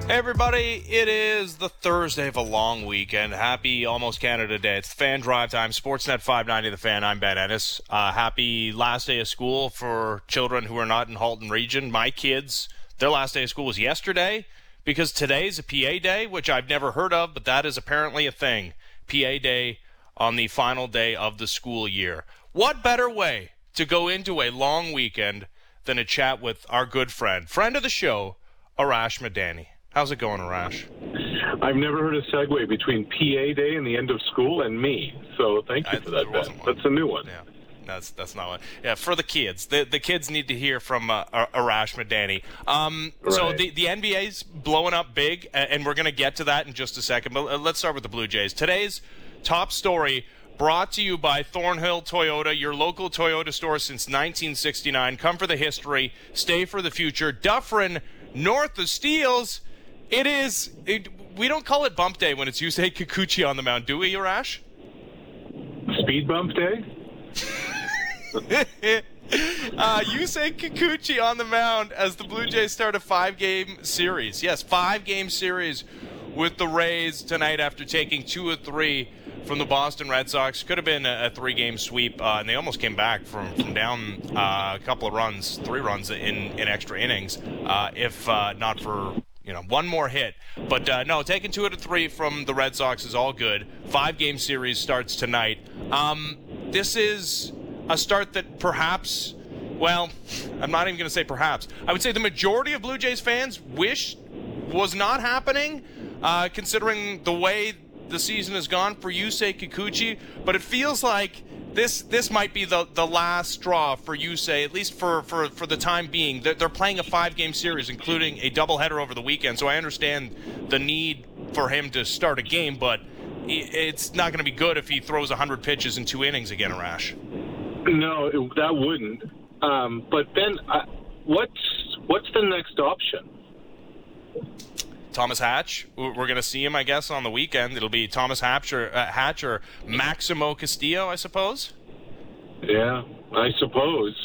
Hey everybody, it is the Thursday of a long weekend. Happy almost Canada Day. It's the Fan Drive Time, Sportsnet 590 The Fan. I'm Ben Ennis. Happy last day of school for children who are not in Halton Region. My kids, their last day of school was yesterday because today's a PA day, which I've never heard of, but that is apparently a thing. PA day on the final day of the school year. What better way to go into a long weekend than a chat with our good friend of the show, Arash Madani. How's it going, Arash? I've never heard a segue between PA Day and the end of school and me, so thank you for that, Ben. That's a new one. Yeah, that's not one. Yeah, for the kids. The kids need to hear from Arash Madani. So Right. the NBA's blowing up big, and we're going to get to that in just a second, but let's start with the Blue Jays. Today's top story brought to you by Thornhill Toyota, your local Toyota store since 1969. Come for the history, stay for the future. Dufferin, north of Steeles. We don't call it bump day when it's Yusei Kikuchi on the mound, do we, Arash? Speed bump day? Yusei Kikuchi on the mound as the Blue Jays start a 5-game series. Yes, 5-game series with the Rays tonight after taking 2 of 3 from the Boston Red Sox. Could have been a 3-game sweep, and they almost came back from down a couple of runs, 3 runs in extra innings, if not for one more hit. But no, taking 2 out of 3 from the Red Sox is all good. 5-game series starts tonight. This is a start that perhaps, well, I'm not even going to say perhaps. I would say the majority of Blue Jays fans wish was not happening, considering the way the season has gone for Yusei Kikuchi. But it feels like this might be the last straw for Yusei, at least for the time being. They're playing a 5-game series, including a doubleheader over the weekend, so I understand the need for him to start a game, but it's not going to be good if he throws 100 pitches in 2 innings again, Arash. No, that wouldn't. But Ben, what's the next option? Thomas Hatch. We're going to see him, I guess, on the weekend. It'll be Thomas Hatch or Maximo Castillo, I suppose. Yeah, I suppose.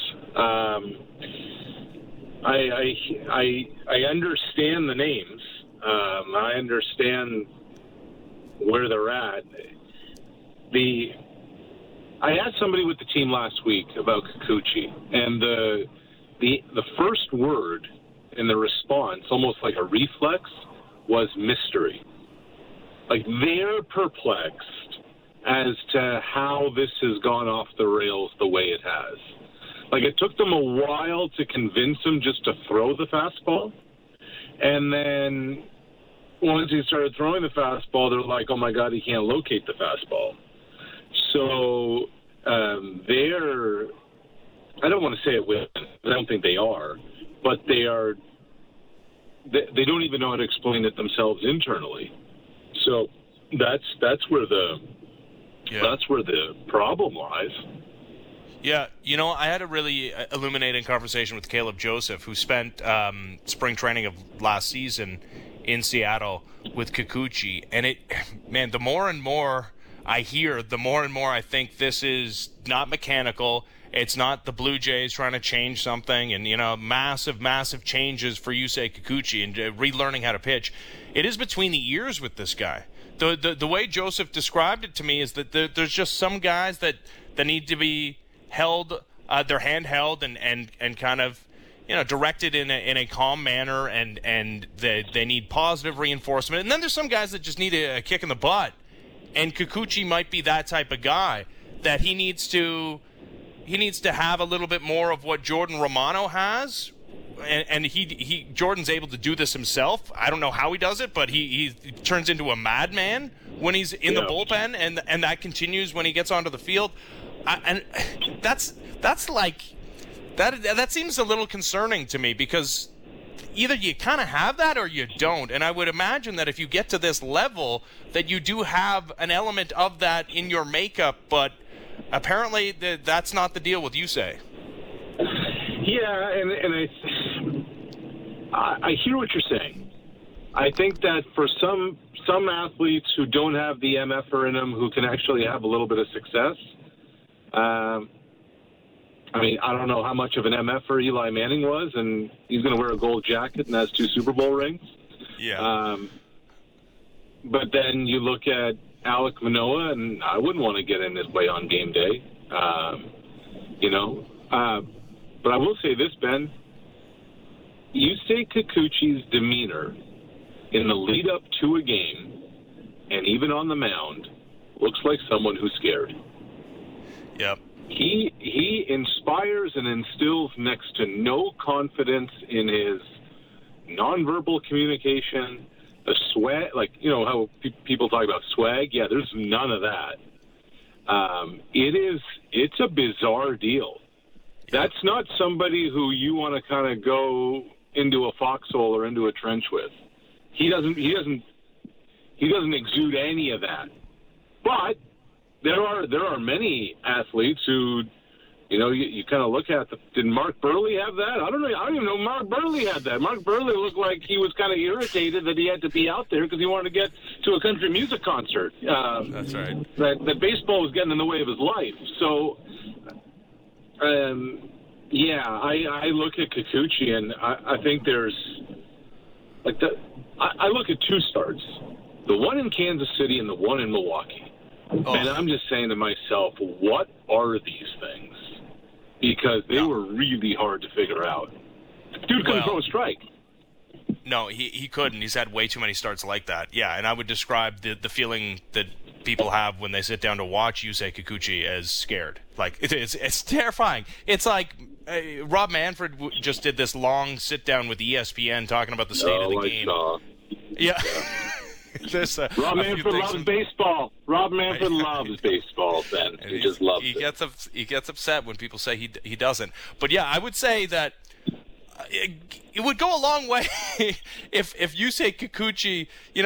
I understand the names. I understand where they're at. I asked somebody with the team last week about Kikuchi, and the first word in the response, almost like a reflex, was mystery. Like, they're perplexed as to how this has gone off the rails the way it has. Like, it took them a while to convince him just to throw the fastball. And then once he started throwing the fastball, they're like, oh, my God, he can't locate the fastball. So I don't want to say it with, I don't think they are, but they don't even know how to explain it themselves internally. So that's where the problem lies. Yeah, I had a really illuminating conversation with Caleb Joseph, who spent spring training of last season in Seattle with Kikuchi, and the more and more I hear, the more and more I think this is not mechanical. It's not the Blue Jays trying to change something and, massive changes for Yusei Kikuchi and relearning how to pitch. It is between the ears with this guy. The way Joseph described it to me is that there's just some guys that need to be held, their hand held and kind of, directed in a calm manner, and they need positive reinforcement. And then there's some guys that just need a kick in the butt. And Kikuchi might be that type of guy that he needs to have a little bit more of what Jordan Romano has, and Jordan's able to do this himself. I don't know how he does it, but he turns into a madman when he's in the bullpen, and that continues when he gets onto the field. And that's like that seems a little concerning to me, because either you kind of have that or you don't. And I would imagine that if you get to this level, that you do have an element of that in your makeup, but apparently that's not the deal with Yusei. Yeah, and I hear what you're saying. I think that for some athletes who don't have the MFer in them, who can actually have a little bit of success, I don't know how much of an MFer Eli Manning was, and he's going to wear a gold jacket and has 2 Super Bowl rings. Yeah. But then you look at Alek Manoah, and I wouldn't want to get in his way on game day. But I will say this, Ben. Yusei Kikuchi's demeanor in the lead-up to a game, and even on the mound, looks like someone who's scared. Yep. He inspires and instills next to no confidence in his nonverbal communication, the swag, like, how people talk about swag. Yeah, there's none of that. It's a bizarre deal. That's not somebody who you want to kind of go into a foxhole or into a trench with. He doesn't exude any of that. But there are many athletes who, you kind of look at. Did Mark Burley have that? I don't know. I don't even know Mark Burley had that. Mark Burley looked like he was kind of irritated that he had to be out there because he wanted to get to a country music concert. That's right. That baseball was getting in the way of his life. So, I look at Kikuchi and I think there's I look at two starts, the one in Kansas City and the one in Milwaukee. Oh. And I'm just saying to myself, what are these things? Because they were really hard to figure out. Dude couldn't throw a strike. No, he couldn't. He's had way too many starts like that. Yeah, and I would describe the feeling that people have when they sit down to watch Yusei Kikuchi as scared. Like, it's terrifying. It's like Rob Manfred just did this long sit-down with ESPN talking about the state of the game. Yeah. Rob Manfred loves baseball. Rob Manfred loves baseball, Ben. He just loves it. He gets upset when people say he doesn't. But yeah, I would say that it would go a long way if Yusei Kikuchi,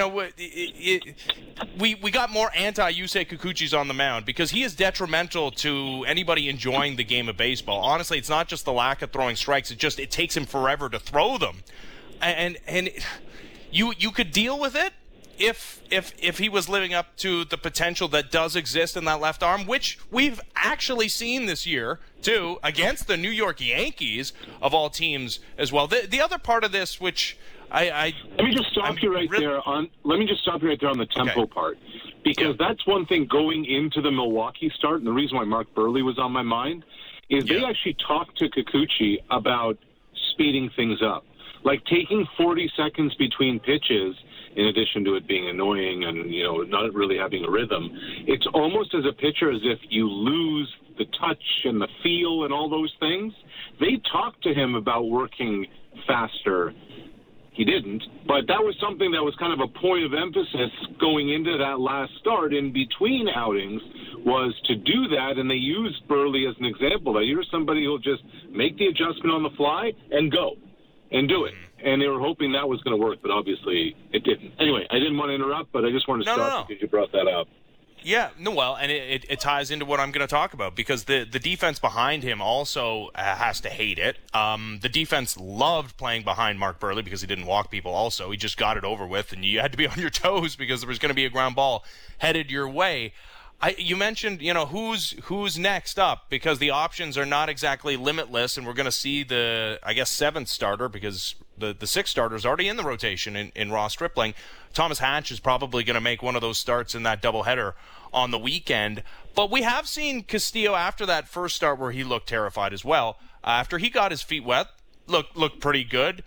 we got more anti-Yusei Kikuchis on the mound because he is detrimental to anybody enjoying the game of baseball. Honestly, it's not just the lack of throwing strikes; it takes him forever to throw them, and you could deal with it if he was living up to the potential that does exist in that left arm, which we've actually seen this year too against the New York Yankees of all teams as well. The other part of this, which let me just stop you right there on the tempo part, because that's one thing going into the Milwaukee start, and the reason why Mark Burley was on my mind is they actually talked to Kikuchi about speeding things up, like taking 40 seconds between pitches. In addition to it being annoying and, not really having a rhythm, it's almost as a pitcher as if you lose the touch and the feel and all those things. They talked to him about working faster. He didn't, but that was something that was kind of a point of emphasis going into that last start in between outings, was to do that, and they used Burley as an example. That here's somebody who'll just make the adjustment on the fly and go and do it. And they were hoping that was going to work, but obviously it didn't. Anyway, I didn't want to interrupt, but I just wanted to stop because you brought that up. Yeah, and it ties into what I'm going to talk about, because the defense behind him also has to hate it. The defense loved playing behind Mark Burley because he didn't walk people also. He just got it over with, and you had to be on your toes because there was going to be a ground ball headed your way. You mentioned, who's next up, because the options are not exactly limitless, and we're going to see the, seventh starter, because the sixth starter is already in the rotation in Ross Stripling. Thomas Hatch is probably going to make one of those starts in that doubleheader on the weekend. But we have seen Castillo after that first start where he looked terrified as well. After he got his feet wet, looked pretty good.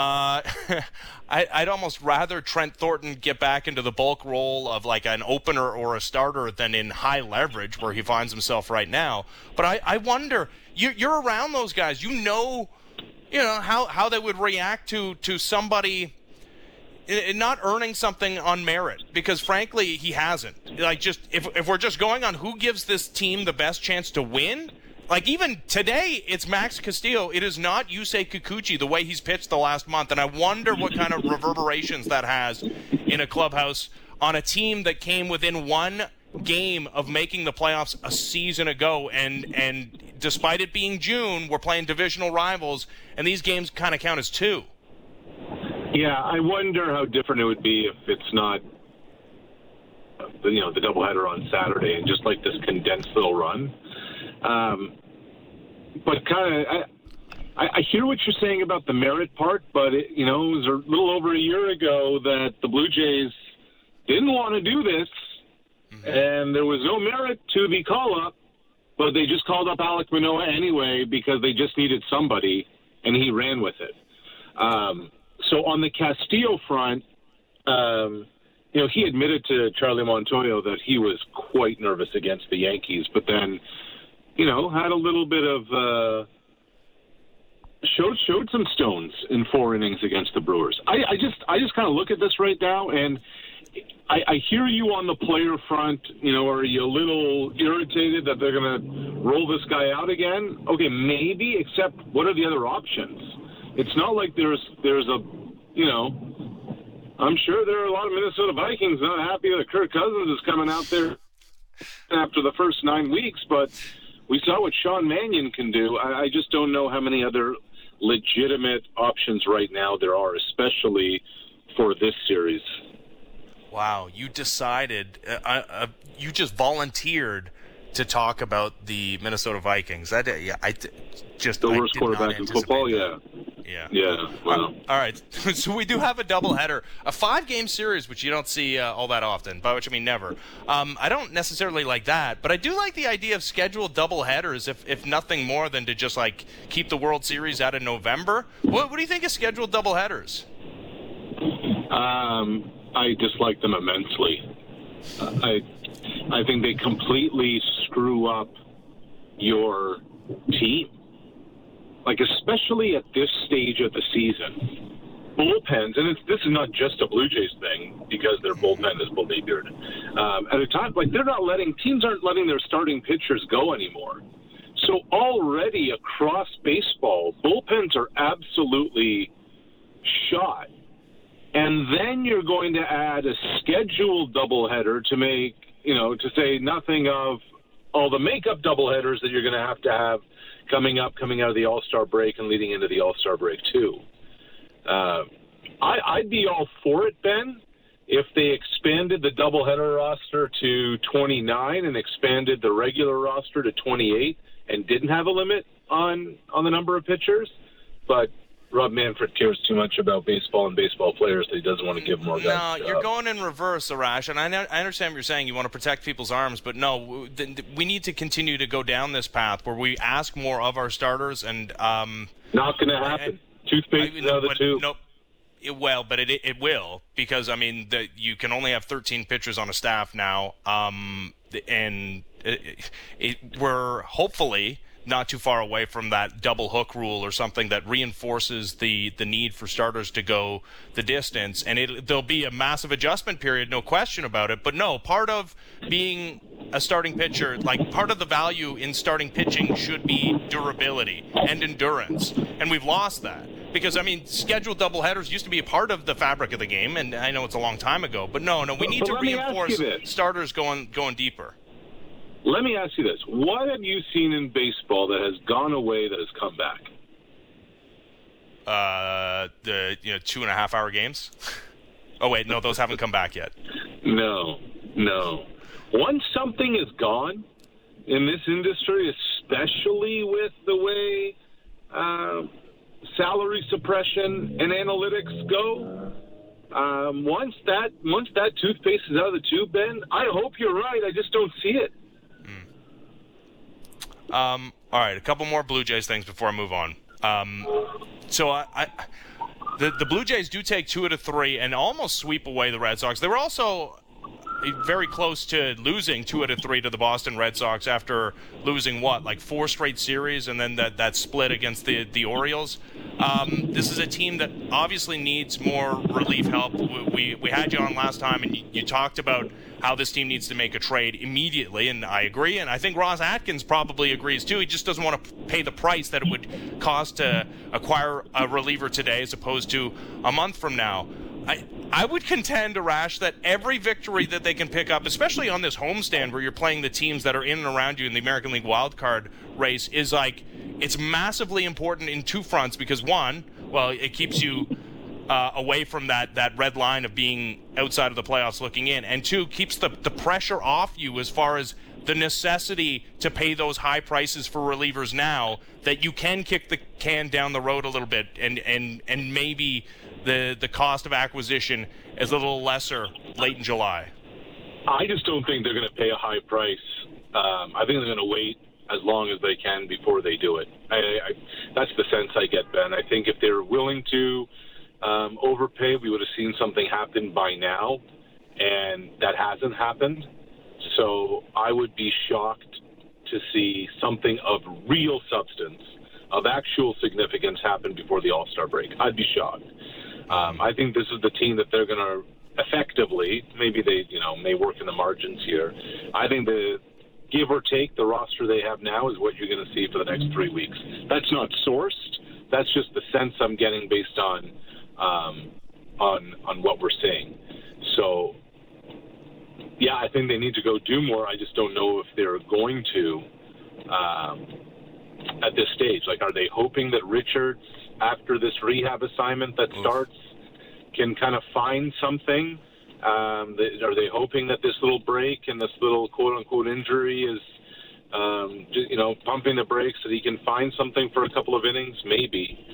I'd almost rather Trent Thornton get back into the bulk role of like an opener or a starter than in high leverage where he finds himself right now. But I wonder, you're around those guys, how they would react to somebody not earning something on merit, because frankly he hasn't. Like, just if we're just going on who gives this team the best chance to win. Like, even today, it's Max Castillo. It is not Yusei Kikuchi the way he's pitched the last month. And I wonder what kind of reverberations that has in a clubhouse on a team that came within one game of making the playoffs a season ago. And despite it being June, we're playing divisional rivals, and these games kind of count as two. Yeah, I wonder how different it would be if it's not, the doubleheader on Saturday and just like this condensed little run. But kind of, I hear what you're saying about the merit part, but it was a little over a year ago that the Blue Jays didn't want to do this, and there was no merit to the call-up, but they just called up Alek Manoah anyway because they just needed somebody, and he ran with it. So on the Castillo front, he admitted to Charlie Montoyo that he was quite nervous against the Yankees, but then, had a little bit of showed some stones in 4 innings against the Brewers. I just kind of look at this right now, and I hear you on the player front. Are you a little irritated that they're going to roll this guy out again? Okay, maybe, except what are the other options? It's not like there's a, I'm sure there are a lot of Minnesota Vikings not happy that Kirk Cousins is coming out there after the first 9 weeks, but we saw what Sean Mannion can do. I just don't know how many other legitimate options right now there are, especially for this series. Wow, you decided, you just volunteered to talk about the Minnesota Vikings. The worst quarterback in football, Yeah. Yeah, wow. All right, so we do have a doubleheader, a 5-game series, which you don't see all that often, by which I mean never. I don't necessarily like that, but I do like the idea of scheduled doubleheaders, if nothing more than to just keep the World Series out of November. What do you think of scheduled doubleheaders? I dislike them immensely. I think they completely screw up your team. Especially at this stage of the season, bullpens, and this is not just a Blue Jays thing because their bullpen is beleaguered. At a time, teams aren't letting their starting pitchers go anymore. So already across baseball, bullpens are absolutely shot. And then you're going to add a scheduled doubleheader to make, to say nothing of all the makeup doubleheaders that you're going to have coming out of the All-Star break and leading into the All-Star break too. I'd be all for it, Ben, if they expanded the doubleheader roster to 29 and expanded the regular roster to 28 and didn't have a limit on the number of pitchers. But Rob Manfred cares too much about baseball and baseball players that he doesn't want to give more guys. No, you're going in reverse, Arash, and I understand what you're saying. You want to protect people's arms, but no, we need to continue to go down this path where we ask more of our starters. And not going to happen. Toothpaste is out of the tube. Nope. It will, because you can only have 13 pitchers on a staff now, and we're hopefully not too far away from that double hook rule or something that reinforces the need for starters to go the distance. And there'll be a massive adjustment period, no question about it. But no, part of being a starting pitcher, part of the value in starting pitching should be durability and endurance. And we've lost that. Because, scheduled doubleheaders used to be a part of the fabric of the game, and I know it's a long time ago. But no, we need to reinforce starters going deeper. Let me ask you this. What have you seen in baseball that has gone away that has come back? The 2.5-hour games? Oh, wait, no, those haven't come back yet. No. Once something is gone in this industry, especially with the way salary suppression and analytics go, once that toothpaste is out of the tube, Ben, I hope you're right. I just don't see it. All right, a couple more Blue Jays things before I move on. The Blue Jays do take 2 out of 3 and almost sweep away the Red Sox. They were also very close to losing 2 out of 3 to the Boston Red Sox after losing 4 straight series and then that split against the Orioles. This is a team that obviously needs more relief help. We had you on last time and you talked about how this team needs to make a trade immediately, and I agree, and I think Ross Atkins probably agrees too. He just doesn't want to pay the price that it would cost to acquire a reliever today as opposed to a month from now. I would contend, Arash, that every victory that they can pick up, especially on this homestand where you're playing the teams that are in and around you in the American League wildcard race, is it's massively important in 2 fronts because, one, well, it keeps you away from that red line of being outside of the playoffs looking in, and 2, keeps the pressure off you as far as the necessity to pay those high prices for relievers now, that you can kick the can down the road a little bit, and maybe the cost of acquisition is a little lesser late in July. I just don't think they're going to pay a high price. I think they're going to wait as long as they can before they do it. That's the sense I get, Ben. I think if they're willing to overpay, we would have seen something happen by now, and that hasn't happened. So I would be shocked to see something of real substance, of actual significance happen before the All-Star break. I'd be shocked. I think this is the team that they're going to effectively, maybe they may work in the margins here. I think the give or take the roster they have now is what you're going to see for the next 3 weeks. That's not sourced. That's just the sense I'm getting based on what we're seeing. So, yeah, I think they need to go do more. I just don't know if they're going to at this stage. Like, are they hoping that Richards, after this rehab assignment that starts, can kind of find something? Are they hoping that this little break and this little quote-unquote injury is, pumping the brakes so that he can find something for a couple of innings? Maybe.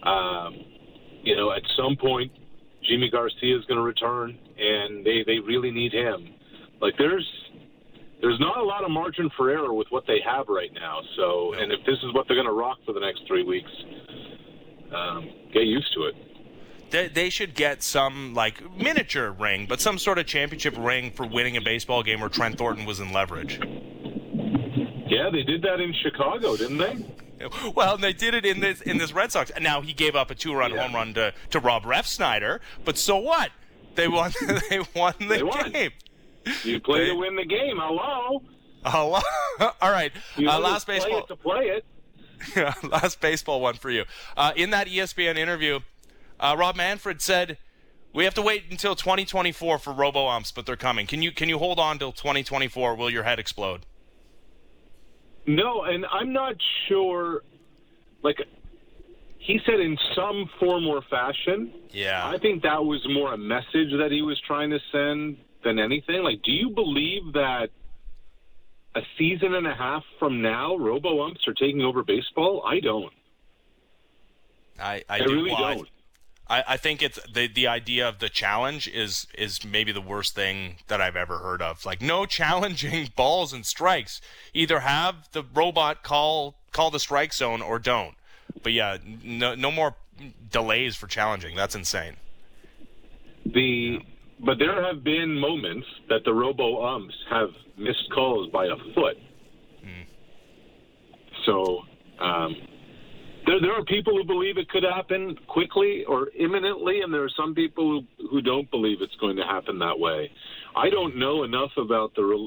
At some point, Jimmy Garcia is going to return, and they really need him. Like, there's not a lot of margin for error with what they have right now. So, and if this is what they're going to rock for the next 3 weeks, get used to it. They should get some, miniature ring, but some sort of championship ring for winning a baseball game where Trent Thornton was in leverage. Yeah, they did that in Chicago, didn't they? Well, they did it in this Red Sox. And now he gave up a 2-run home run to Rob Refsnyder, but so what? They won. They won the game. You play to win the game. Hello. All right. Last baseball. Play it. Last baseball one for you. In that ESPN interview, Rob Manfred said, "We have to wait until 2024 for robo-umps, but they're coming." Can you hold on till 2024? Will your head explode? No, and I'm not sure. He said in some form or fashion. Yeah. I think that was more a message that he was trying to send than anything. Do you believe that a season and a half from now, robo-umps are taking over baseball? I don't. I really don't. I think it's the idea of the challenge is maybe the worst thing that I've ever heard of. No challenging balls and strikes. Either have the robot call the strike zone or don't. But yeah, no more delays for challenging. That's insane. But there have been moments that the robo-umps have missed calls by a foot. So there are people who believe it could happen quickly or imminently, and there are some people who don't believe it's going to happen that way. I don't know enough about the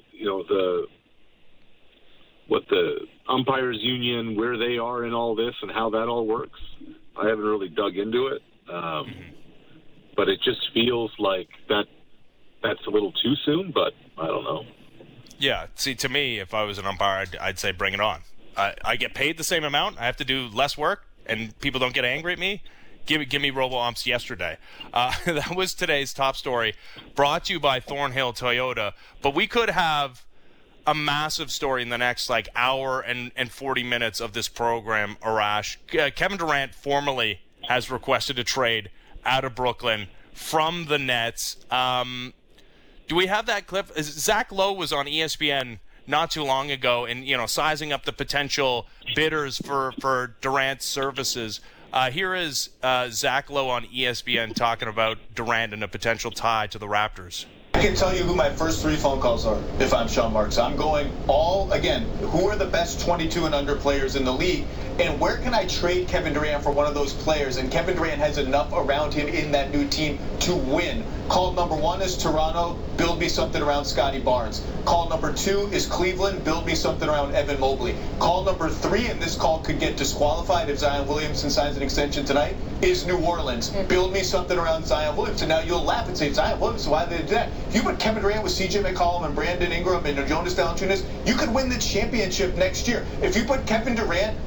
umpires union, where they are in all this, and how that all works. I haven't really dug into it, but it just feels like that's a little too soon. But I don't know. Yeah, see, to me, if I was an umpire, I'd say bring it on. I get paid the same amount. I have to do less work, and people don't get angry at me. Give me robo-umps yesterday. That was today's top story, brought to you by Thornhill Toyota. But we could have a massive story in the next hour and 40 minutes of this program, Arash. Kevin Durant formally has requested a trade out of Brooklyn from the Nets. Do we have that clip? Zach Lowe was on ESPN not too long ago, and sizing up the potential bidders for Durant's services. Here is Zach Lowe on ESPN talking about Durant and a potential tie to the Raptors. I can tell you who my first 3 phone calls are if I'm Sean Marks. I'm going who are the best 22 and under players in the league, and where can I trade Kevin Durant for one of those players? And Kevin Durant has enough around him in that new team to win. Call number 1 is Toronto. Build me something around Scotty Barnes. Call number 2 is Cleveland. Build me something around Evan Mobley. Call number 3, and this call could get disqualified if Zion Williamson signs an extension tonight, is New Orleans. Build me something around Zion Williamson. Now you'll laugh and say, Zion Williamson, why did they do that? If you put Kevin Durant with CJ McCollum and Brandon Ingram and Jonas Valanciunas, you could win the championship next year. If you put Kevin Durant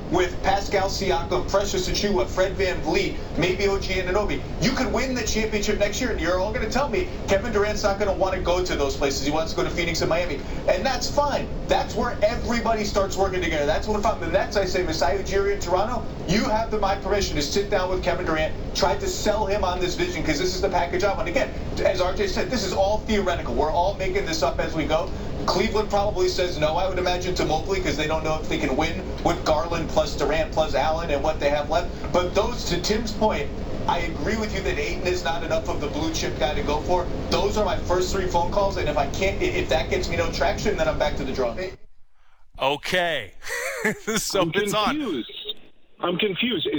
with Pascal Siakam, Precious Achiuwa, Fred VanVleet, maybe OG Anunoby. You could win the championship next year, and you're all going to tell me Kevin Durant's not going to want to go to those places. He wants to go to Phoenix and Miami, and that's fine. That's where everybody starts working together. That's what if I'm the Nets, I say, Masai Ujiri in Toronto, you have my permission to sit down with Kevin Durant, try to sell him on this vision, because this is the package I want. Again, as RJ said, this is all theoretical. We're all making this up as we go. Cleveland probably says no, I would imagine, to Mobley, because they don't know if they can win with Garland plus Durant plus Allen and what they have left. But those, to Tim's point, I agree with you that Ayton is not enough of the blue chip guy to go for. Those are my first 3 phone calls, and if that gets me no traction, then I'm back to the drawing. Okay. So I'm confused. I'm confused.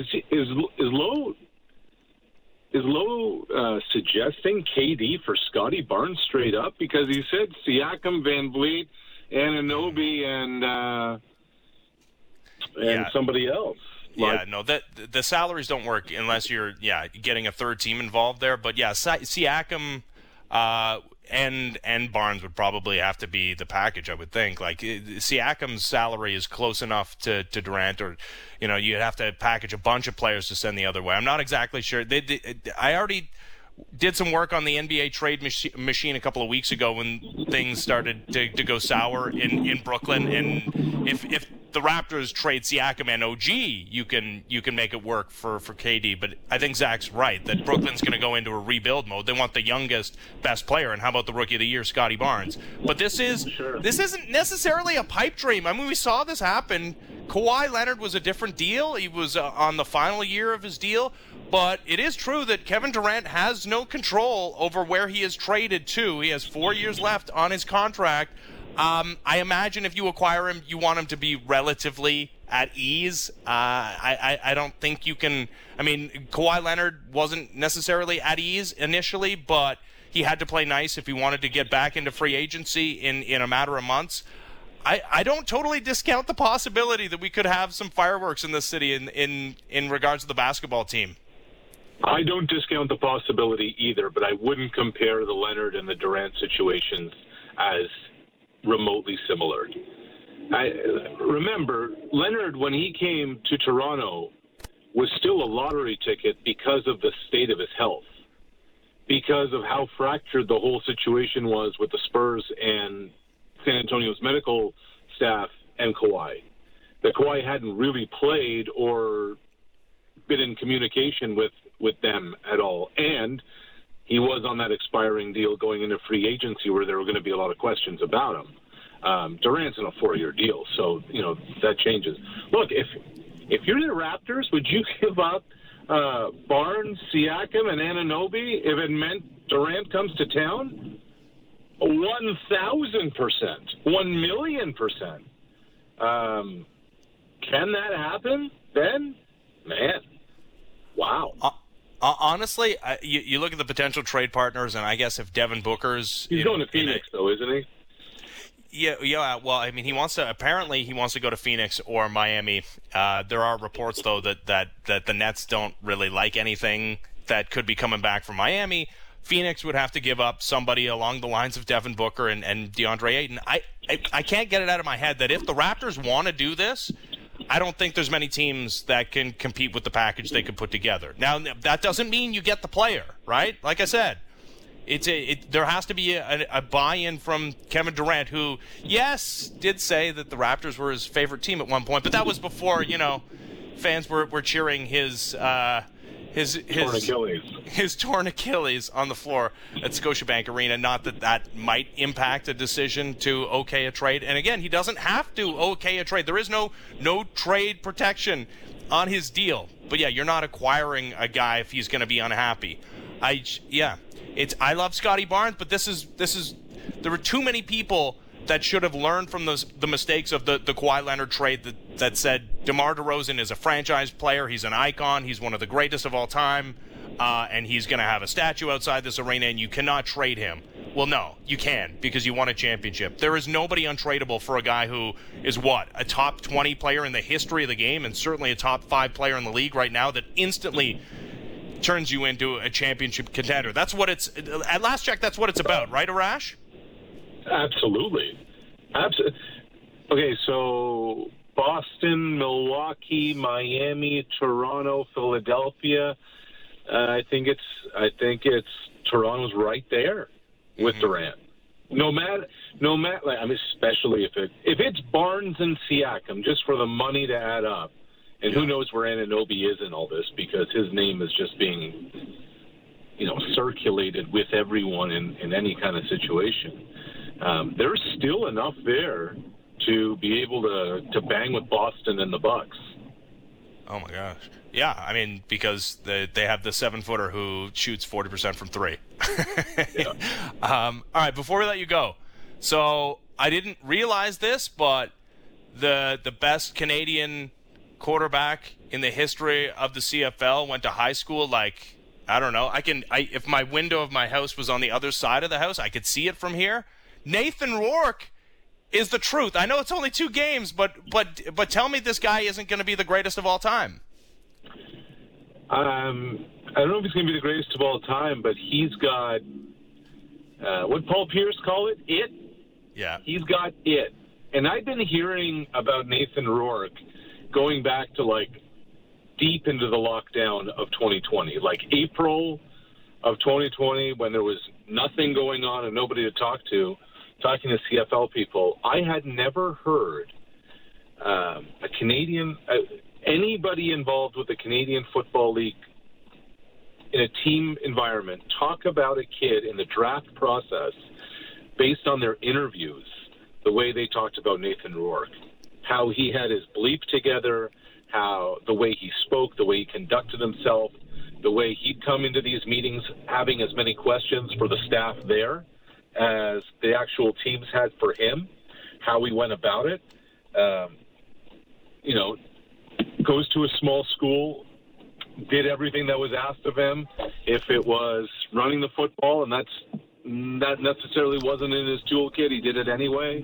Is Lowe suggesting KD for Scotty Barnes straight up? Because he said Siakam, VanVleet, Anunoby, and somebody else. No, the salaries don't work unless you're getting a third team involved there. But Siakam and Barnes would probably have to be the package, I would think. Like Siakam's salary is close enough to Durant, or you'd have to package a bunch of players to send the other way. I'm not exactly sure. I already did some work on the NBA trade machine a couple of weeks ago when things started to go sour in Brooklyn, and if the Raptors trade Siakam and OG, you can make it work for KD. But I think Zach's right that Brooklyn's going to go into a rebuild mode. They want the youngest, best player, and how about the Rookie of the Year, Scotty Barnes? But this isn't necessarily a pipe dream. I mean, we saw this happen. Kawhi Leonard was a different deal. He was on the final year of his deal. But it is true that Kevin Durant has no control over where he is traded to. He has 4 years left on his contract. I imagine if you acquire him, you want him to be relatively at ease. I don't think you can. I mean, Kawhi Leonard wasn't necessarily at ease initially, but he had to play nice if he wanted to get back into free agency in a matter of months. I don't totally discount the possibility that we could have some fireworks in this city in regards to the basketball team. I don't discount the possibility either, but I wouldn't compare the Leonard and the Durant situations as remotely similar. Remember, Leonard, when he came to Toronto, was still a lottery ticket because of the state of his health, because of how fractured the whole situation was with the Spurs and San Antonio's medical staff and Kawhi. That Kawhi hadn't really played or been in communication with them at all. And he was on that expiring deal going into free agency where there were going to be a lot of questions about him. Durant's in a 4-year deal, so, that changes. Look, if you're the Raptors, would you give up Barnes, Siakam, and Anunoby if it meant Durant comes to town? 1,000%, 1,000,000%. Can that happen, Ben? Man, wow. Honestly, you look at the potential trade partners, and I guess if Devin Booker's... He's going to Phoenix, though, isn't he? Yeah. Well, I mean, he wants to go to Phoenix or Miami. There are reports, though, that the Nets don't really like anything that could be coming back from Miami. Phoenix would have to give up somebody along the lines of Devin Booker and DeAndre Ayton. I can't get it out of my head that if the Raptors want to do this, I don't think there's many teams that can compete with the package they could put together. Now, that doesn't mean you get the player, right? Like I said, there has to be a buy-in from Kevin Durant, who, yes, did say that the Raptors were his favorite team at one point, but that was before, fans were cheering his torn Achilles on the floor at Scotiabank Arena. Not that might impact a decision to okay a trade. And again, he doesn't have to okay a trade. There is no trade protection on his deal. But yeah, you're not acquiring a guy if he's going to be unhappy. I love Scotty Barnes, but there were too many people that should have learned from the mistakes of the Kawhi Leonard trade that said DeMar DeRozan is a franchise player, he's an icon, he's one of the greatest of all time, and he's going to have a statue outside this arena, and you cannot trade him. Well, no, you can, because you won a championship. There is nobody untradeable for a guy who is a top 20 player in the history of the game, and certainly a top 5 player in the league right now that instantly turns you into a championship contender. That's what at last check, that's what it's about, right, Arash? Absolutely. Okay, so Boston, Milwaukee, Miami, Toronto, Philadelphia. I think it's Toronto's right there with Durant. No matter, like, I mean, especially if it's Barnes and Siakam, just for the money to add up, and who knows where Anunoby is in all this, because his name is just being, circulated with everyone in any kind of situation. There's still enough there to be able to bang with Boston and the Bucks. Oh my gosh. Yeah, I mean, because they have the 7-footer who shoots 40% from three. Yeah. All right, before we let you go, so I didn't realize this, but the best Canadian quarterback in the history of the CFL went to high school, like, I don't know. If my window of my house was on the other side of the house, I could see it from here. Nathan Rourke is the truth. I know it's only 2 games, but tell me this guy isn't going to be the greatest of all time. I don't know if he's going to be the greatest of all time, but he's got what Paul Pierce call it? It. Yeah. He's got it. And I've been hearing about Nathan Rourke going back to, like, deep into the lockdown of 2020, like April of 2020, when there was nothing going on and nobody to talk to, talking to CFL people. I had never heard a Canadian, anybody involved with the Canadian Football League in a team environment talk about a kid in the draft process based on their interviews, the way they talked about Nathan Rourke, how he had his bleep together, how the way he spoke, the way he conducted himself, the way he'd come into these meetings having as many questions for the staff there as the actual teams had for him, how he went about it. Goes to a small school, did everything that was asked of him. If it was running the football, and that necessarily wasn't in his toolkit, he did it anyway.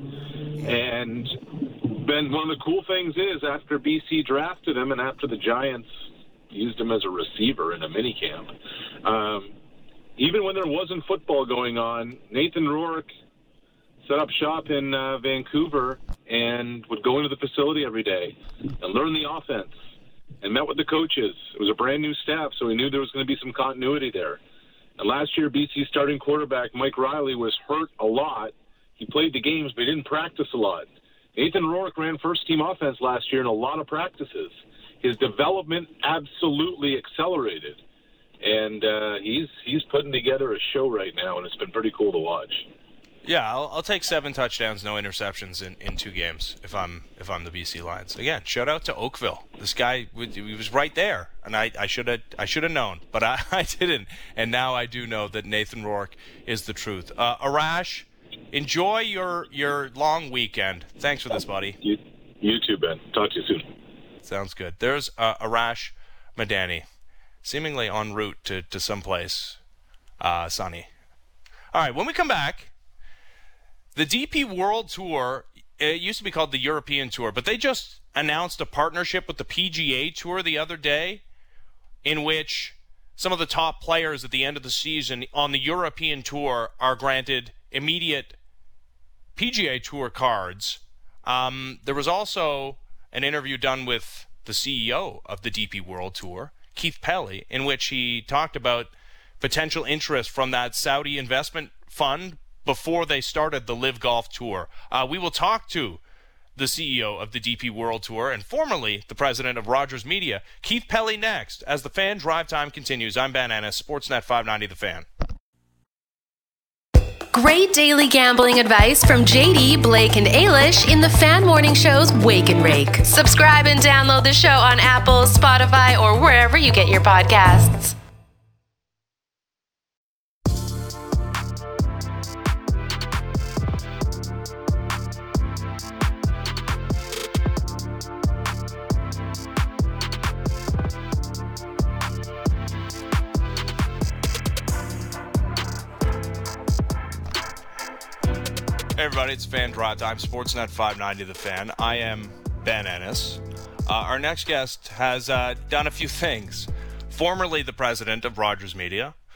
And then one of the cool things is, after BC drafted him and after the Giants used him as a receiver in a minicamp, even when there wasn't football going on, Nathan Rourke set up shop in Vancouver and would go into the facility every day and learn the offense and met with the coaches. It was a brand new staff, so he knew there was going to be some continuity there. And last year, BC's starting quarterback, Mike Riley, was hurt a lot. He played the games, but he didn't practice a lot. Nathan Rourke ran first-team offense last year in a lot of practices. His development absolutely accelerated. And he's putting together a show right now, and it's been pretty cool to watch. Yeah, I'll take 7 touchdowns, no interceptions in 2 games if I'm the BC Lions. Again, shout out to Oakville. This guy, he was right there, and I should have known, but I didn't. And now I do know that Nathan Rourke is the truth. Arash, enjoy your long weekend. Thanks for this, buddy. You too, Ben. Talk to you soon. Sounds good. There's Arash Madani, seemingly en route to someplace sunny. All right, when we come back, the DP World Tour, it used to be called the European Tour, but they just announced a partnership with the PGA Tour the other day, in which some of the top players at the end of the season on the European Tour are granted immediate PGA Tour cards. There was also an interview done with the CEO of the DP World Tour, Keith Pelley, in which he talked about potential interest from that Saudi investment fund before they started the Live Golf Tour. We will talk to the CEO of the DP World Tour and formerly the president of Rogers Media, Keith Pelley, next as the Fan Drive Time continues. I'm Ben Ennis, Sportsnet 590 The Fan. Great daily gambling advice from JD, Blake, and Ailish in the Fan Morning Show's Wake and Rake. Subscribe and download the show on Apple, Spotify, or wherever you get your podcasts. Hey everybody, it's Fan Drive Time, Sportsnet 590 The Fan. I am Ben Ennis. Our next guest has done a few things. Formerly the president of Rogers Media,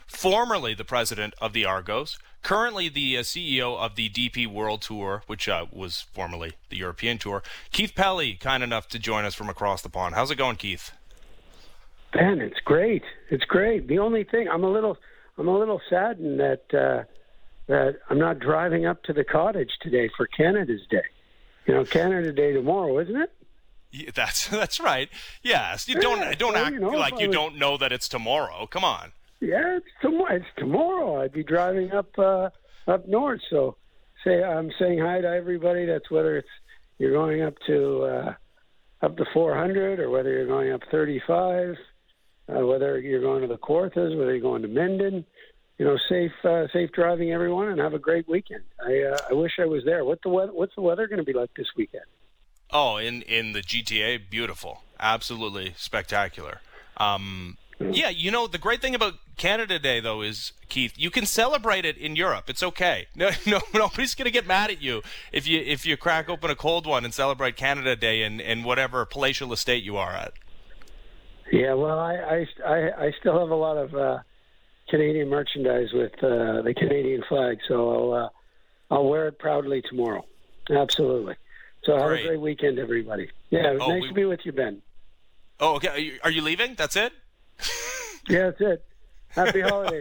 formerly the president of the Argos, currently the CEO of the DP World Tour, which was formerly the European Tour. Keith Pelly, kind enough to join us from across the pond. How's it going, Keith? Ben, it's great. It's great. The only thing, I'm a little saddened that I'm not driving up to the cottage today for Canada's Day. Canada Day tomorrow, isn't it? Yeah, that's right. Yes, you don't act like you don't know that it's tomorrow. Come on. Yeah, it's tomorrow. I'd be driving up north. So I'm saying hi to everybody. That's whether it's you're going up to 400 or whether you're going up 35, whether you're going to the Kawarthas, whether you're going to Minden. Safe driving, everyone, and have a great weekend. I wish I was there. What's the weather going to be like this weekend? Oh, in the GTA, beautiful, absolutely spectacular. Yeah, the great thing about Canada Day, though, is, Keith, you can celebrate it in Europe. It's okay. No, nobody's going to get mad at you if you crack open a cold one and celebrate Canada Day in whatever palatial estate you are at. Yeah, well, I still have a lot of Canadian merchandise with the Canadian flag, so I'll wear it proudly tomorrow. Absolutely. So have a great weekend, everybody. Yeah, it was nice to be with you, Ben. Oh, okay. Are you leaving? That's it? Yeah, that's it. Happy holidays.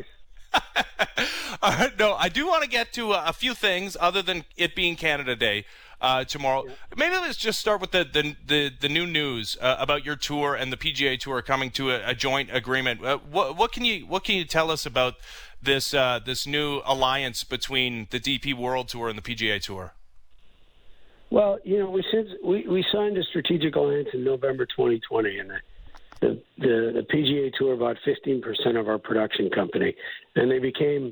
No, I do want to get to a few things other than it being Canada Day tomorrow. Yeah. Maybe let's just start with the new news about your tour and the PGA Tour coming to a joint agreement. What can you tell us about this new alliance between the DP World Tour and the PGA Tour? Well, we signed a strategic alliance in November 2020, and the PGA Tour bought 15% of our production company, and they became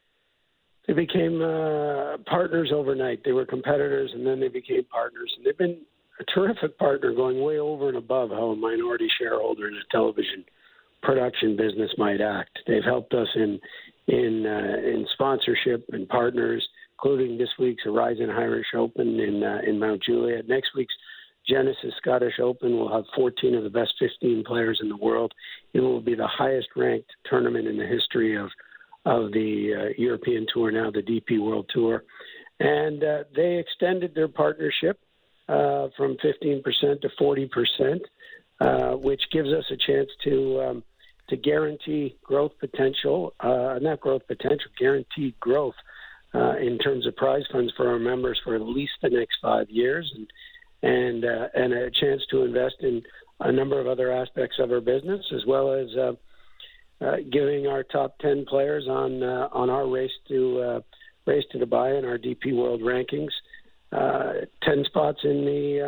partners overnight. They were competitors, and then they became partners, and they've been a terrific partner, going way over and above how a minority shareholder in a television production business might act. They've helped us in sponsorship and partners, including this week's Horizon Irish Open in Mount Juliet. Next week's Genesis Scottish Open will have 14 of the best 15 players in the world. It will be the highest-ranked tournament in the history of the European Tour, now the DP World Tour. And they extended their partnership from 15% to 40%, which gives us a chance to guarantee growth potential, guaranteed growth in terms of prize funds for our members for at least the next 5 years, and a chance to invest in a number of other aspects of our business, as well as giving our top 10 players on our race to Dubai and our DP World rankings 10 spots on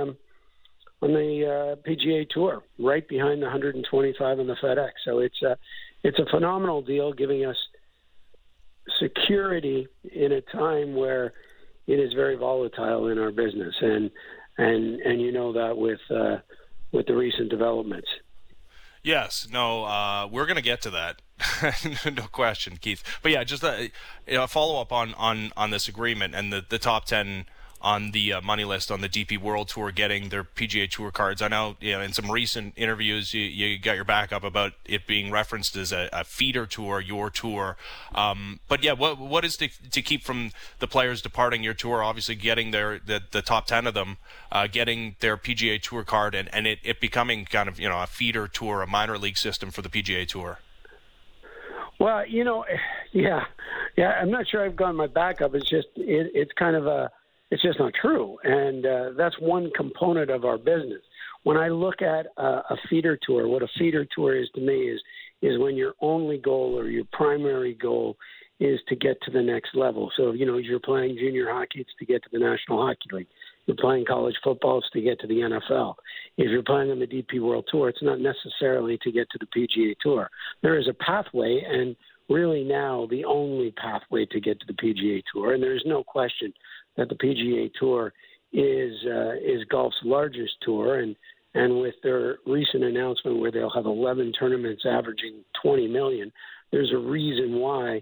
the PGA Tour, right behind the 125 on the FedEx. So it's a phenomenal deal, giving us security in a time where it is very volatile in our business, and that with the recent developments. Yes, no, we're going to get to that, no question, Keith. But yeah, just a follow up on this agreement and the top 10 on the money list on the DP World Tour getting their PGA Tour cards. I know, in some recent interviews, you got your back up about it being referenced as a feeder tour, your tour. But yeah, what is to keep from the players departing your tour? Obviously, getting the top 10 of them, getting their PGA Tour card, and it becoming kind of a feeder tour, a minor league system for the PGA Tour. Well, yeah. I'm not sure I've gotten my back up. It's just it's kind of it's just not true. And that's one component of our business. When I look at a feeder tour, what a feeder tour is to me is when your only goal or your primary goal is to get to the next level. So, you're playing junior hockey, it's to get to the National Hockey League. You're playing college football, it's to get to the NFL. If you're playing on the DP World Tour, it's not necessarily to get to the PGA Tour. There is a pathway, and really now the only pathway to get to the PGA Tour, and there's no question that the PGA Tour is golf's largest tour, and with their recent announcement where they'll have 11 tournaments averaging 20 million, there's a reason why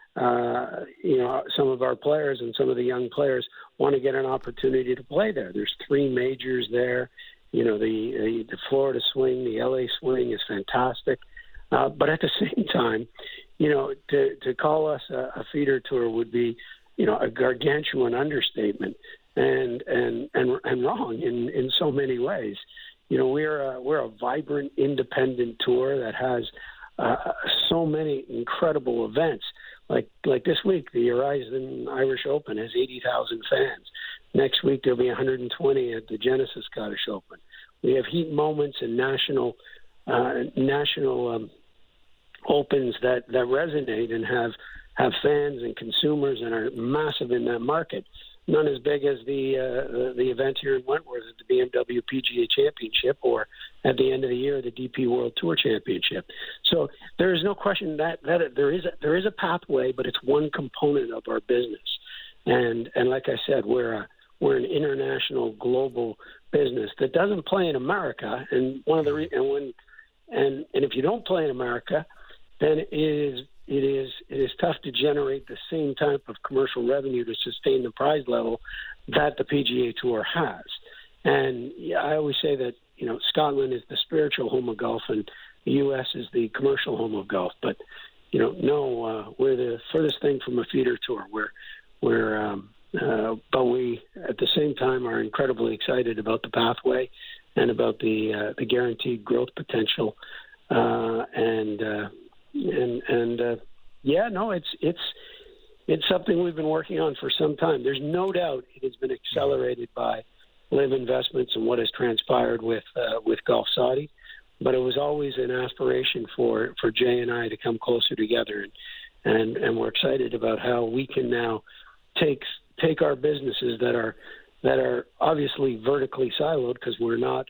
some of our players and some of the young players want to get an opportunity to play there. There's 3 majors there. The Florida swing, the LA swing is fantastic. But at the same time, to call us a feeder tour would be, a gargantuan understatement and wrong in so many ways. We're a vibrant, independent tour that has so many incredible events. Like this week, the Horizon Irish Open has 80,000 fans. Next week, there'll be 120 at the Genesis Scottish Open. We have heat moments and national opens that resonate and have fans and consumers and are massive in that market. None as big as the event here in Wentworth at the BMW PGA Championship, or at the end of the year the DP World Tour Championship. So there is no question that there is a pathway, but it's one component of our business. And like I said, we're an international, global business that doesn't play in America. And and if you don't play in America, then it is tough to generate the same type of commercial revenue to sustain the prize level that the PGA Tour has. And I always say that, Scotland is the spiritual home of golf and the U.S. is the commercial home of golf. But, we're the furthest thing from a feeder tour. But we, at the same time, are incredibly excited about the pathway and about the guaranteed growth potential. It's something we've been working on for some time. There's no doubt it has been accelerated by Live Investments and what has transpired with Golf Saudi, but it was always an aspiration for Jay and I to come closer together, and we're excited about how we can now take our businesses that are obviously vertically siloed, because we're not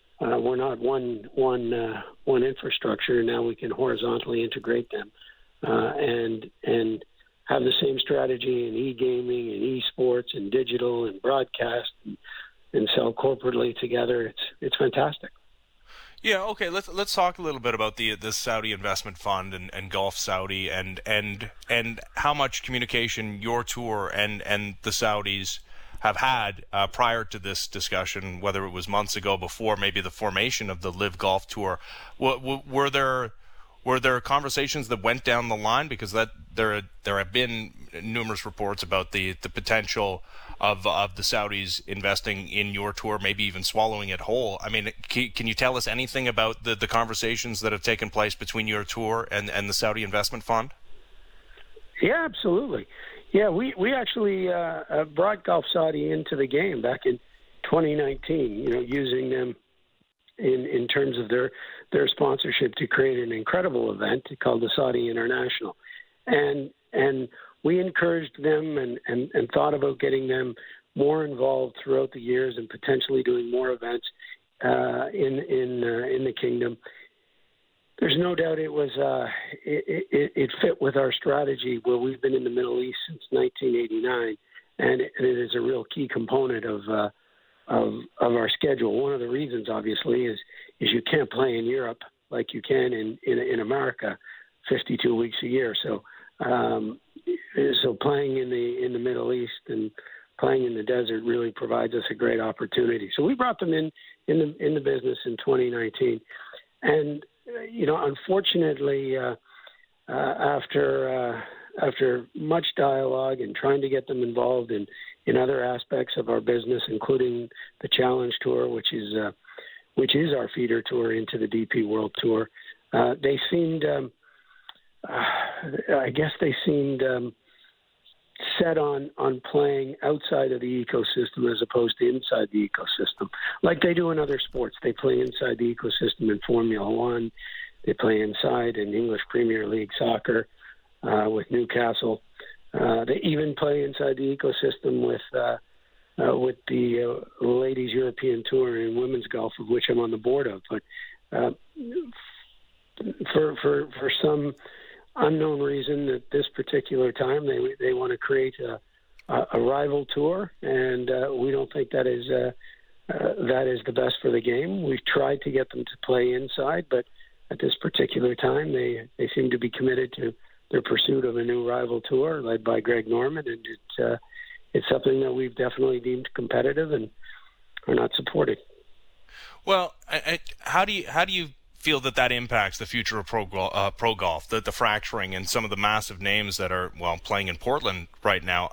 one infrastructure. Now we can horizontally integrate them and have the same strategy in e-gaming and e-sports and digital and broadcast and sell corporately together. It's fantastic. Yeah, okay. Let's talk a little bit about the Saudi Investment Fund and Golf Saudi and how much communication your tour and the Saudis have had prior to this discussion, whether it was months ago before maybe the formation of the Live Golf Tour. Were there conversations that went down the line? Because there have been numerous reports about the potential of the Saudis investing in your tour, maybe even swallowing it whole. I mean, can you tell us anything about the conversations that have taken place between your tour and the Saudi Investment Fund? Yeah, absolutely. Yeah, we actually brought Golf Saudi into the game back in 2019, using them in terms of their sponsorship to create an incredible event called the Saudi International. And we encouraged them and thought about getting them more involved throughout the years and potentially doing more events in the kingdom. There's no doubt it fit with our strategy, where we've been in the Middle East since 1989, and it is a real key component of our schedule. One of the reasons, obviously, is you can't play in Europe like you can in America 52 weeks a year. So playing in the Middle East and playing in the desert really provides us a great opportunity. So we brought them in the business in 2019, and unfortunately, after much dialogue and trying to get them involved in other aspects of our business, including the Challenge Tour, which is our feeder tour into the DP World Tour, they seemed set on playing outside of the ecosystem as opposed to inside the ecosystem, like they do in other sports. They play inside the ecosystem in Formula One. They play inside in English Premier League soccer with Newcastle. They even play inside the ecosystem with the Ladies European Tour and women's golf, of which I'm on the board of. But for some unknown reason, at this particular time, they want to create a rival tour, and we don't think that is the best for the game. We've tried to get them to play inside, but at this particular time, they seem to be committed to their pursuit of a new rival tour led by Greg Norman, and it's something that we've definitely deemed competitive and are not supported. Well, how do you feel that impacts the future of pro golf, the fracturing and some of the massive names that are, playing in Portland right now?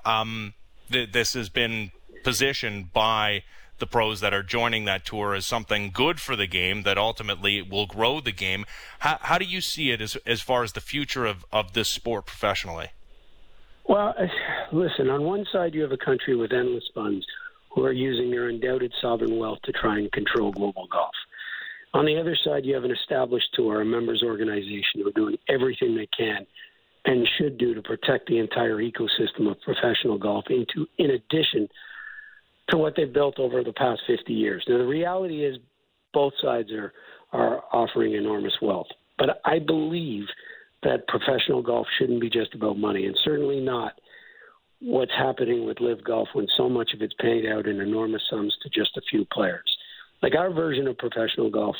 This has been positioned by the pros that are joining that tour as something good for the game that ultimately will grow the game. How do you see it as far as the future of this sport professionally? Well, listen, on one side you have a country with endless funds who are using their undoubted sovereign wealth to try and control global golf. On the other side, you have an established tour, a members organization who are doing everything they can and should do to protect the entire ecosystem of professional golf in addition to what they've built over the past 50 years. Now, the reality is both sides are offering enormous wealth. But I believe that professional golf shouldn't be just about money, and certainly not what's happening with LIV Golf when so much of it's paid out in enormous sums to just a few players. Like, our version of professional golf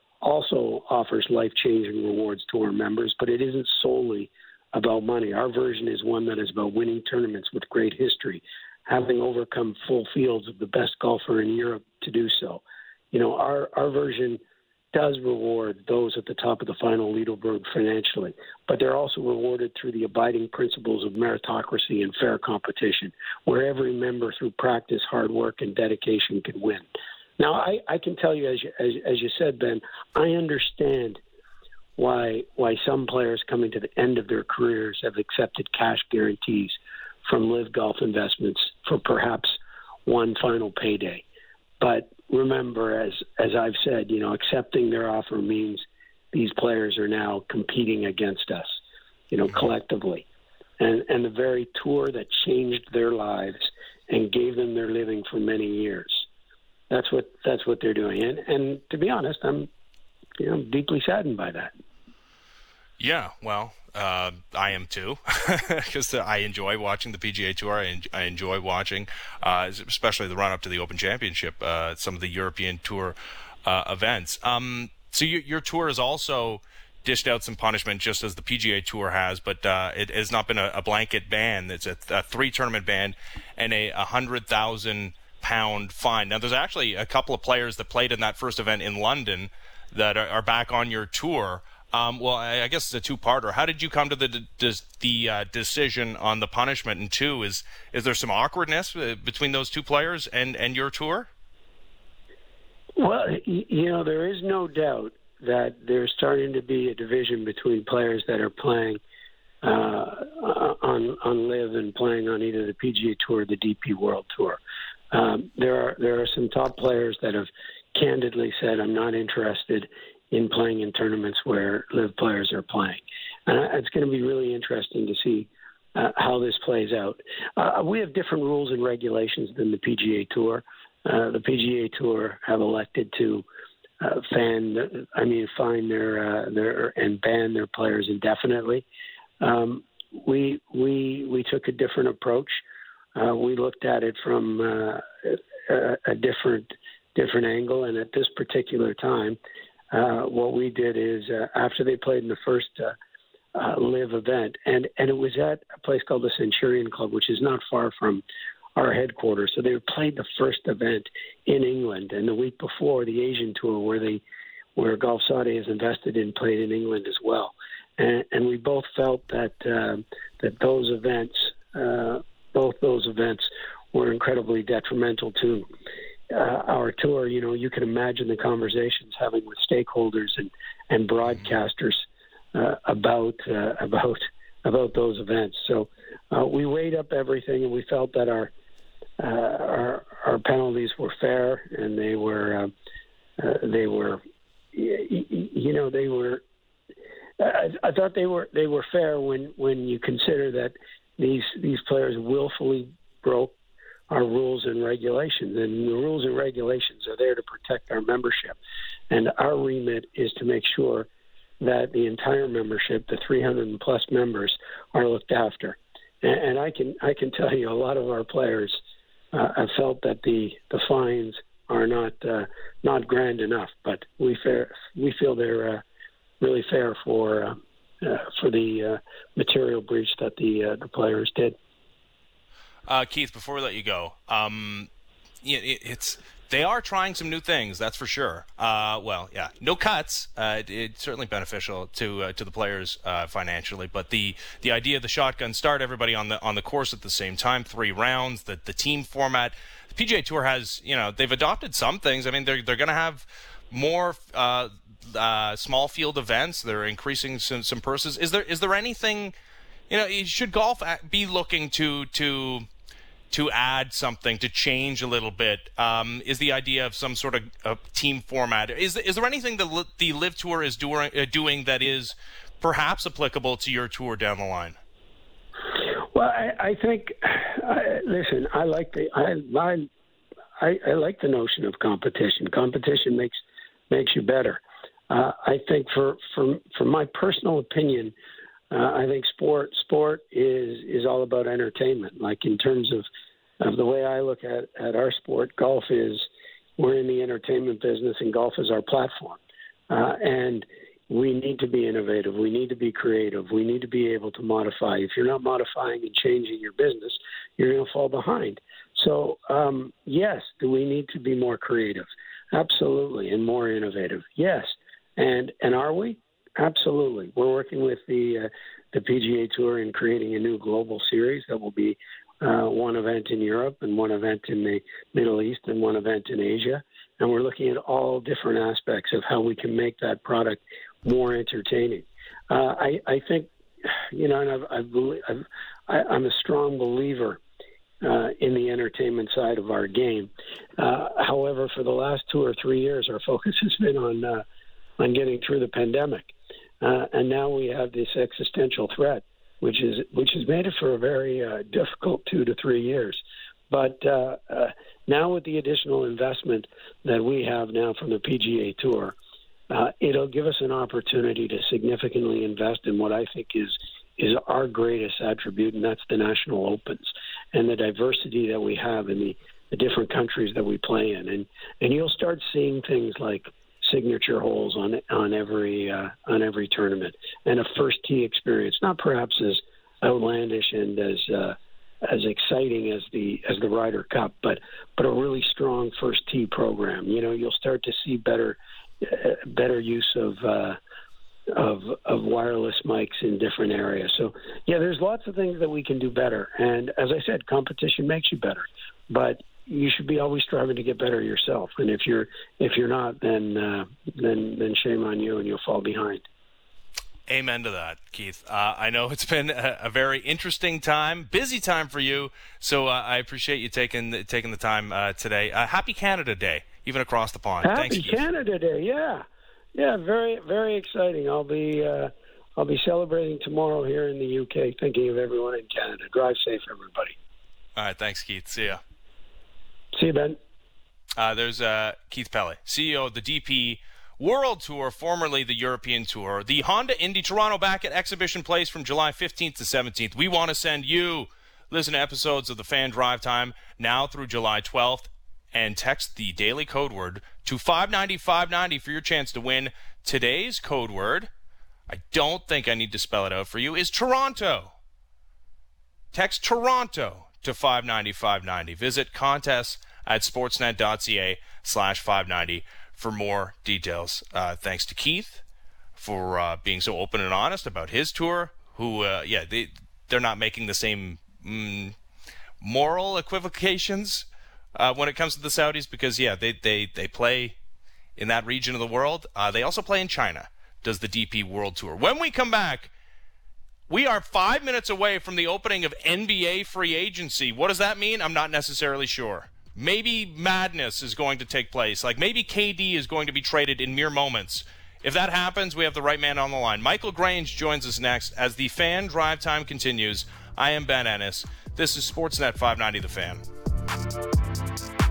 also offers life-changing rewards to our members, but it isn't solely about money. Our version is one that is about winning tournaments with great history, having overcome full fields of the best golfer in Europe to do so. You know, our version does reward those at the top of the final leaderboard financially, but they're also rewarded through the abiding principles of meritocracy and fair competition, where every member through practice, hard work, and dedication can win. Now, I can tell you, as you said, Ben, I understand why some players coming to the end of their careers have accepted cash guarantees from LIV Golf Investments for perhaps one final payday. But remember, as I've said, you know, accepting their offer means these players are now competing against us, you know, collectively. And the very tour that changed their lives and gave them their living for many years. That's what they're doing. And to be honest, I'm deeply saddened by that. Yeah, well, I am too, because I enjoy watching the PGA Tour. I enjoy watching, especially the run-up to the Open Championship, some of the European Tour events. So your tour has also dished out some punishment, just as the PGA Tour has, but it has not been a blanket ban. It's a 3-tournament ban and a £100,000 fine. Now, there's actually a couple of players that played in that first event in London that are back on your tour. Well, I guess it's a two-parter. How did you come to the decision on the punishment? And two, is there some awkwardness between those two players and your tour? Well, there is no doubt that there's starting to be a division between players that are playing on LIV and playing on either the PGA Tour or the DP World Tour. There are some top players that have candidly said, I'm not interested in playing in tournaments where LIV players are playing. And it's going to be really interesting to see how this plays out. We have different rules and regulations than the PGA Tour. The PGA Tour have elected to fine their and ban their players indefinitely. We took a different approach. We looked at it from a different angle, and at this particular time, what we did is after they played in the first LIV event, and it was at a place called the Centurion Club, which is not far from our headquarters. So they played the first event in England, and the week before the Asian Tour, where Golf Saudi is invested in, played in England as well. And we both felt that those events, both those events, were incredibly detrimental to our tour. You know, you can imagine the conversations having with stakeholders and broadcasters about those events. So we weighed up everything, and we felt that our penalties were fair, and they were I thought they were fair when you consider that these players willfully broke our rules and regulations, and the rules and regulations are there to protect our membership, and our remit is to make sure that the entire membership, the 300 plus members, are looked after. And I can tell you, a lot of our players have felt that the fines are not grand enough, but we feel they're really fair for the material breach that the players did. Keith, before we let you go, it's they are trying some new things, that's for sure. No cuts. It's certainly beneficial to the players financially, but the idea of the shotgun start, everybody on the course at the same time, 3 rounds, the team format. The PGA Tour has, they've adopted some things. I mean, they're going to have more small field events. They're increasing some purses. Is there anything, should golf be looking to add something, to change a little bit? Is the idea of some sort of team format? Is there anything that the LIV Tour is doing that is perhaps applicable to your tour down the line? Well, I think, listen, I like the notion of competition. Competition makes you better. I think from my personal opinion, I think sport is all about entertainment. Like in terms of the way I look at our sport, golf is, we're in the entertainment business and golf is our platform. And we need to be innovative. We need to be creative. We need to be able to modify. If you're not modifying and changing your business, you're going to fall behind. So, yes, do we need to be more creative? Absolutely. And more innovative. Yes. And are we? Absolutely. We're working with the PGA Tour in creating a new global series that will be one event in Europe and one event in the Middle East and one event in Asia. And we're looking at all different aspects of how we can make that product more entertaining. I think, and I'm a strong believer in the entertainment side of our game. However, for the last 2 or 3 years, our focus has been on getting through the pandemic. And now we have this existential threat, which has made it for a very difficult 2 to 3 years. But now with the additional investment that we have now from the PGA Tour, it'll give us an opportunity to significantly invest in what I think is our greatest attribute, and that's the National Opens and the diversity that we have in the different countries that we play in. And you'll start seeing things like signature holes on every tournament, and a first tee experience, not perhaps as outlandish and as exciting as the Ryder Cup, but a really strong first tee program. You'll start to see better use of wireless mics in different areas. So yeah, there's lots of things that we can do better. And as I said, competition makes you better, but you should be always striving to get better yourself. And if you're not, then shame on you and you'll fall behind. Amen to that, Keith. I know it's been a very interesting time, busy time for you. So I appreciate you taking the time today. Happy Canada Day, even across the pond. Happy Thanks, Keith. Canada Day, yeah, very, very exciting. I'll be celebrating tomorrow here in the UK. Thinking of everyone in Canada. Drive safe, everybody. All right, thanks, Keith. See ya. See you, Ben. There's Keith Pelley, CEO of the DP World Tour, formerly the European Tour. The Honda Indy Toronto back at Exhibition Place from July 15th to 17th. We want to send you, listen to episodes of the Fan Drive Time now through July 12th, and text the daily code word to 590-590 for your chance to win. Today's code word, I don't think I need to spell it out for you, is Toronto. Text Toronto to 590-590. Visit contests@sportsnet.ca/590 for more details. Thanks to Keith for being so open and honest about his tour, who, they're not making the same moral equivocations when it comes to the Saudis, because, they play in that region of the world. They also play in China, does the DP World Tour. When we come back, we are 5 minutes away from the opening of NBA free agency. What does that mean? I'm not necessarily sure. Maybe madness is going to take place. Like maybe KD is going to be traded in mere moments. If that happens, we have the right man on the line. Michael Grange joins us next as the Fan Drive Time continues. I am Ben Ennis. This is Sportsnet 590 The Fan.